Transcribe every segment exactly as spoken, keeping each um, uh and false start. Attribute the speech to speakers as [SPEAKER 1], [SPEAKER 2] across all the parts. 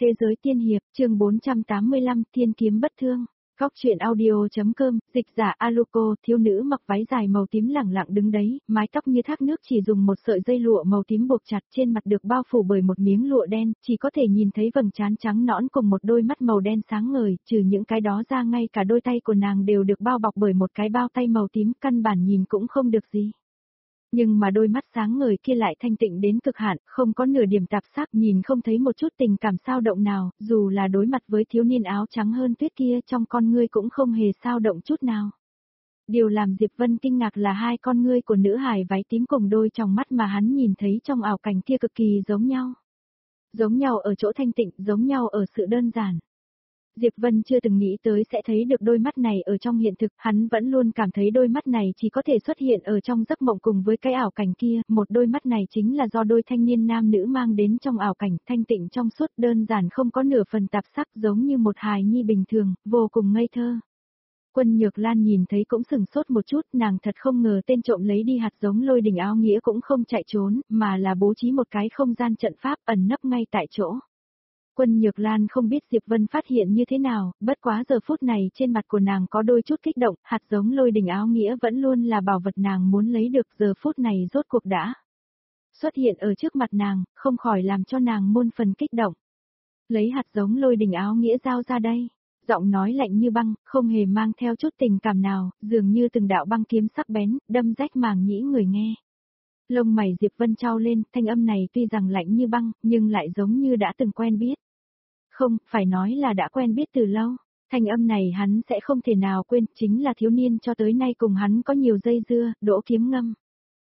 [SPEAKER 1] Thế giới tiên hiệp, chương bốn trăm tám mươi lăm, Thiên kiếm bất thương. Góc truyện audio.com, dịch giả Aluko, thiếu nữ mặc váy dài màu tím lẳng lặng đứng đấy, mái tóc như thác nước chỉ dùng một sợi dây lụa màu tím buộc chặt, trên mặt được bao phủ bởi một miếng lụa đen, chỉ có thể nhìn thấy vầng trán trắng nõn cùng một đôi mắt màu đen sáng ngời, trừ những cái đó ra ngay cả đôi tay của nàng đều được bao bọc bởi một cái bao tay màu tím, căn bản nhìn cũng không được gì. Nhưng mà đôi mắt sáng ngời kia lại thanh tịnh đến cực hạn, không có nửa điểm tạp sắc, nhìn không thấy một chút tình cảm sao động nào, dù là đối mặt với thiếu niên áo trắng hơn tuyết kia trong con ngươi cũng không hề sao động chút nào. Điều làm Diệp Vân kinh ngạc là hai con ngươi của nữ hài váy tím cùng đôi tròng mắt mà hắn nhìn thấy trong ảo cảnh kia cực kỳ giống nhau. Giống nhau ở chỗ thanh tịnh, giống nhau ở sự đơn giản. Diệp Vân chưa từng nghĩ tới sẽ thấy được đôi mắt này ở trong hiện thực, hắn vẫn luôn cảm thấy đôi mắt này chỉ có thể xuất hiện ở trong giấc mộng cùng với cái ảo cảnh kia, một đôi mắt này chính là do đôi thanh niên nam nữ mang đến trong ảo cảnh, thanh tịnh trong suốt đơn giản không có nửa phần tạp sắc giống như một hài nhi bình thường, vô cùng ngây thơ. Quân Nhược Lan nhìn thấy cũng sừng sốt một chút, nàng thật không ngờ tên trộm lấy đi hạt giống lôi đình áo nghĩa cũng không chạy trốn, mà là bố trí một cái không gian trận pháp ẩn nấp ngay tại chỗ. Quân Nhược Lan không biết Diệp Vân phát hiện như thế nào, bất quá giờ phút này trên mặt của nàng có đôi chút kích động, hạt giống lôi đình áo nghĩa vẫn luôn là bảo vật nàng muốn lấy được, giờ phút này rốt cuộc đã xuất hiện ở trước mặt nàng, không khỏi làm cho nàng muôn phần kích động. Lấy hạt giống lôi đình áo nghĩa giao ra đây, giọng nói lạnh như băng, không hề mang theo chút tình cảm nào, dường như từng đạo băng kiếm sắc bén, đâm rách màng nhĩ người nghe. Lông mày Diệp Vân trao lên, thanh âm này tuy rằng lạnh như băng, nhưng lại giống như đã từng quen biết. Không, phải nói là đã quen biết từ lâu. Thanh âm này hắn sẽ không thể nào quên, chính là thiếu niên cho tới nay cùng hắn có nhiều dây dưa, Đỗ Kiếm Ngâm.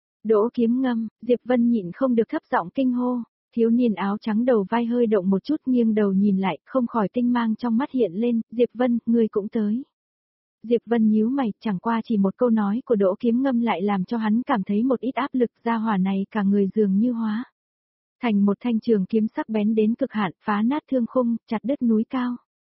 [SPEAKER 1] Đỗ Kiếm Ngâm, Diệp Vân nhịn không được thấp giọng kinh hô. Thiếu niên áo trắng đầu vai hơi động một chút, nghiêng đầu nhìn lại, không khỏi tinh mang trong mắt hiện lên, Diệp Vân, ngươi cũng tới. Diệp Vân nhíu mày, chẳng qua chỉ một câu nói của Đỗ Kiếm Ngâm lại làm cho hắn cảm thấy một ít áp lực, gia hỏa này cả người dường như hóa thành một thanh trường kiếm sắc bén đến cực hạn, phá nát thương khung, chặt đứt núi cao.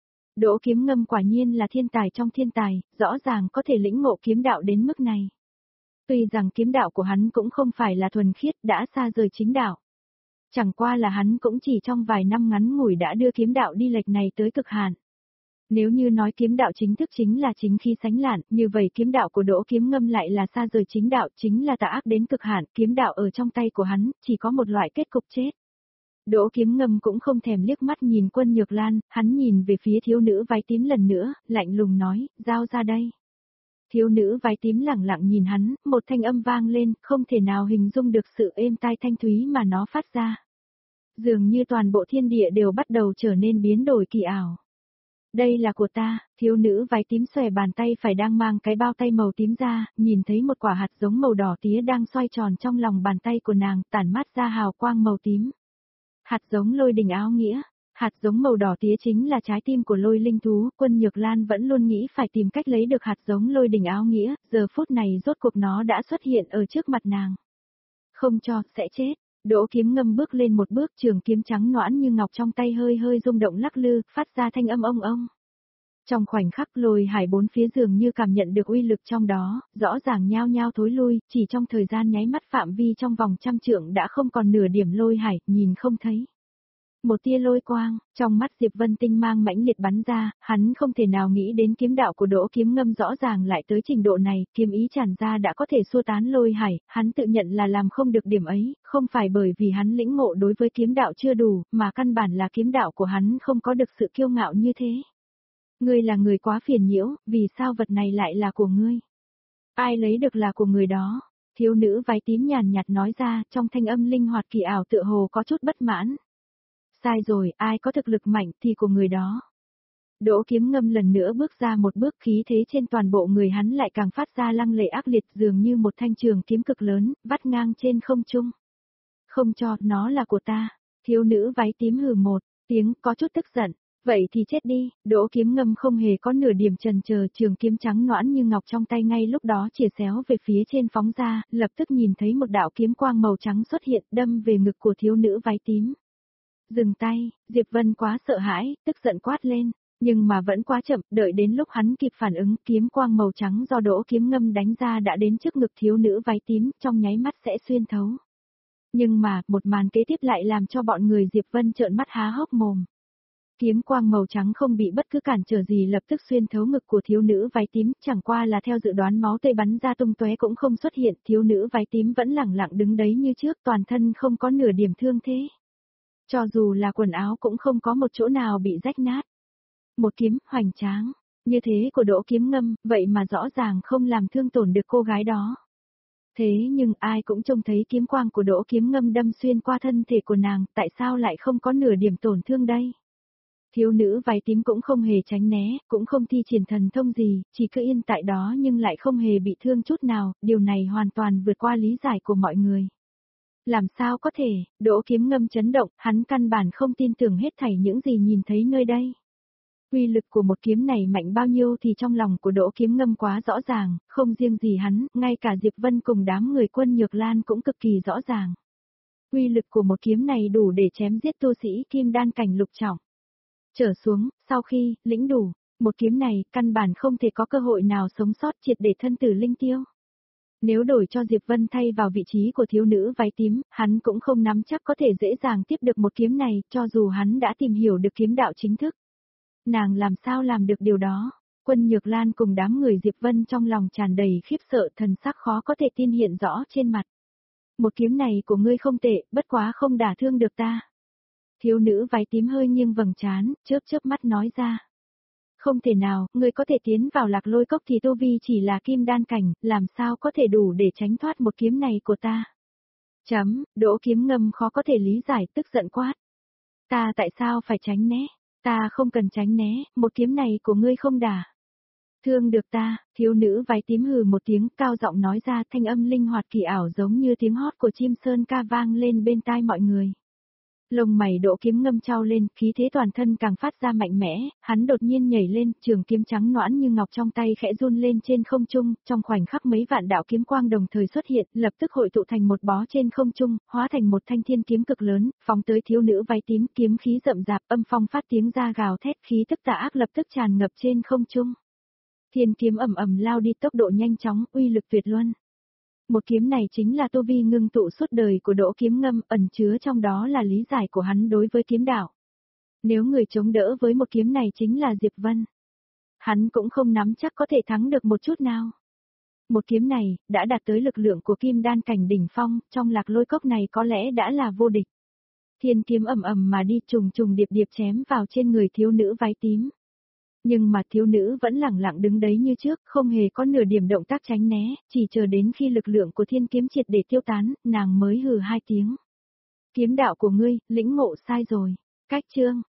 [SPEAKER 1] Đỗ Kiếm Ngâm quả nhiên là thiên tài trong thiên tài, rõ ràng có thể lĩnh ngộ kiếm đạo đến mức này. Tuy rằng kiếm đạo của hắn cũng không phải là thuần khiết, đã xa rời chính đạo. Chẳng qua là hắn cũng chỉ trong vài năm ngắn ngủi đã đưa kiếm đạo đi lệch này tới cực hạn. Nếu như nói kiếm đạo chính thức chính là chính khí sánh lạn, như vậy kiếm đạo của Đỗ Kiếm Ngâm lại là xa rời chính đạo, chính là tà ác đến cực hạn, kiếm đạo ở trong tay của hắn, chỉ có một loại kết cục chết. Đỗ Kiếm Ngâm cũng không thèm liếc mắt nhìn Quân Nhược Lan, hắn nhìn về phía thiếu nữ váy tím lần nữa, lạnh lùng nói, giao ra đây. Thiếu nữ váy tím lẳng lặng nhìn hắn, một thanh âm vang lên, không thể nào hình dung được sự êm tai thanh thúy mà nó phát ra. Dường như toàn bộ thiên địa đều bắt đầu trở nên biến đổi kỳ ảo. Đây là của ta, thiếu nữ váy tím xòe bàn tay phải đang mang cái bao tay màu tím ra, nhìn thấy một quả hạt giống màu đỏ tía đang xoay tròn trong lòng bàn tay của nàng, tản mát ra hào quang màu tím. Hạt giống lôi đình áo nghĩa, hạt giống màu đỏ tía chính là trái tim của lôi linh thú, Quân Nhược Lan vẫn luôn nghĩ phải tìm cách lấy được hạt giống lôi đình áo nghĩa, giờ phút này rốt cuộc nó đã xuất hiện ở trước mặt nàng. Không cho, sẽ chết. Đỗ Kiếm Ngâm bước lên một bước, trường kiếm trắng nõn như ngọc trong tay hơi hơi rung động lắc lư, phát ra thanh âm ông ông. Trong khoảnh khắc lôi hải bốn phía dường như cảm nhận được uy lực trong đó, rõ ràng nhao nhao thối lui, chỉ trong thời gian nháy mắt phạm vi trong vòng trăm trượng đã không còn nửa điểm lôi hải, nhìn không thấy. Một tia lôi quang, trong mắt Diệp Vân tinh mang mãnh liệt bắn ra, hắn không thể nào nghĩ đến kiếm đạo của Đỗ Kiếm Ngâm rõ ràng lại tới trình độ này, kiếm ý tràn ra đã có thể xua tán lôi hải, hắn tự nhận là làm không được điểm ấy, không phải bởi vì hắn lĩnh ngộ đối với kiếm đạo chưa đủ, mà căn bản là kiếm đạo của hắn không có được sự kiêu ngạo như thế. Ngươi là người quá phiền nhiễu, vì sao vật này lại là của ngươi? Ai lấy được là của người đó? Thiếu nữ váy tím nhàn nhạt nói ra, trong thanh âm linh hoạt kỳ ảo tựa hồ có chút bất mãn. Sai rồi, ai có thực lực mạnh thì của người đó. Đỗ Kiếm Ngâm lần nữa bước ra một bước, khí thế trên toàn bộ người hắn lại càng phát ra lăng lệ ác liệt, dường như một thanh trường kiếm cực lớn, vắt ngang trên không trung. Không cho, nó là của ta. Thiếu nữ váy tím hừ một tiếng, có chút tức giận. Vậy thì chết đi. Đỗ Kiếm Ngâm không hề có nửa điểm chần chờ, trường kiếm trắng nõn như ngọc trong tay ngay lúc đó chìa xéo về phía trên phóng ra, lập tức nhìn thấy một đạo kiếm quang màu trắng xuất hiện, đâm về ngực của thiếu nữ váy tím. Dừng tay, Diệp Vân quá sợ hãi, tức giận quát lên, nhưng mà vẫn quá chậm, đợi đến lúc hắn kịp phản ứng, kiếm quang màu trắng do Đỗ Kiếm Ngâm đánh ra đã đến trước ngực thiếu nữ váy tím, trong nháy mắt sẽ xuyên thấu. Nhưng mà, một màn kế tiếp lại làm cho bọn người Diệp Vân trợn mắt há hốc mồm. Kiếm quang màu trắng không bị bất cứ cản trở gì lập tức xuyên thấu ngực của thiếu nữ váy tím, chẳng qua là theo dự đoán máu tươi bắn ra tung tóe cũng không xuất hiện, thiếu nữ váy tím vẫn lẳng lặng đứng đấy như trước, toàn thân không có nửa điểm thương thế. Cho dù là quần áo cũng không có một chỗ nào bị rách nát. Một kiếm hoành tráng, như thế của Đỗ Kiếm Ngâm, vậy mà rõ ràng không làm thương tổn được cô gái đó. Thế nhưng ai cũng trông thấy kiếm quang của Đỗ Kiếm Ngâm đâm xuyên qua thân thể của nàng, tại sao lại không có nửa điểm tổn thương đây? Thiếu nữ váy tím cũng không hề tránh né, cũng không thi triển thần thông gì, chỉ cứ yên tại đó nhưng lại không hề bị thương chút nào, điều này hoàn toàn vượt qua lý giải của mọi người. Làm sao có thể, Đỗ Kiếm Ngâm chấn động, hắn căn bản không tin tưởng hết thảy những gì nhìn thấy nơi đây. Uy lực của một kiếm này mạnh bao nhiêu thì trong lòng của Đỗ Kiếm Ngâm quá rõ ràng, không riêng gì hắn, ngay cả Diệp Vân cùng đám người Quân Nhược Lan cũng cực kỳ rõ ràng. Uy lực của một kiếm này đủ để chém giết tu sĩ kim đan cảnh lục trọng. Trở xuống, sau khi, lĩnh đủ, một kiếm này, căn bản không thể có cơ hội nào sống sót triệt để thân tử linh tiêu. Nếu đổi cho Diệp Vân thay vào vị trí của thiếu nữ váy tím, hắn cũng không nắm chắc có thể dễ dàng tiếp được một kiếm này, cho dù hắn đã tìm hiểu được kiếm đạo chính thức. Nàng làm sao làm được điều đó? Quân Nhược Lan cùng đám người Diệp Vân trong lòng tràn đầy khiếp sợ, thần sắc khó có thể tin hiện rõ trên mặt. Một kiếm này của ngươi không tệ, bất quá không đả thương được ta. Thiếu nữ váy tím hơi nghiêng vầng trán, chớp chớp mắt nói ra. Không thể nào, ngươi có thể tiến vào Lạc Lôi Cốc thì tu vi chỉ là kim đan cảnh, làm sao có thể đủ để tránh thoát một kiếm này của ta. Chấm, Đỗ Kiếm Ngâm khó có thể lý giải, tức giận quát. Ta tại sao phải tránh né? Ta không cần tránh né, một kiếm này của ngươi không đả thương được ta. Thiếu nữ váy tím hừ một tiếng, cao giọng nói ra, thanh âm linh hoạt kỳ ảo giống như tiếng hót của chim sơn ca vang lên bên tai mọi người. Lông mày Đỗ Kiếm Ngâm trao lên, khí thế toàn thân càng phát ra mạnh mẽ, hắn đột nhiên nhảy lên, trường kiếm trắng nõn như ngọc trong tay khẽ run lên trên không trung, trong khoảnh khắc mấy vạn đạo kiếm quang đồng thời xuất hiện, lập tức hội tụ thành một bó trên không trung, hóa thành một thanh thiên kiếm cực lớn, phóng tới thiếu nữ váy tím, kiếm khí rậm rạp, âm phong phát tiếng ra gào thét, khí tức tà ác lập tức tràn ngập trên không trung. Thiên kiếm ầm ầm lao đi, tốc độ nhanh chóng, uy lực tuyệt luân. Một kiếm này chính là tu vi ngưng tụ suốt đời của Đỗ Kiếm Ngâm, ẩn chứa trong đó là lý giải của hắn đối với kiếm đạo. Nếu người chống đỡ với một kiếm này chính là Diệp Vân, hắn cũng không nắm chắc có thể thắng được một chút nào. Một kiếm này, đã đạt tới lực lượng của kim đan cảnh đỉnh phong, trong Lạc Lôi Cốc này có lẽ đã là vô địch. Thiên kiếm ầm ầm mà đi, trùng trùng điệp điệp chém vào trên người thiếu nữ váy tím. Nhưng mà thiếu nữ vẫn lẳng lặng đứng đấy như trước, không hề có nửa điểm động tác tránh né, chỉ chờ đến khi lực lượng của thiên kiếm triệt để tiêu tán, nàng mới hừ hai tiếng. Kiếm đạo của ngươi, lĩnh ngộ sai rồi. Cách chương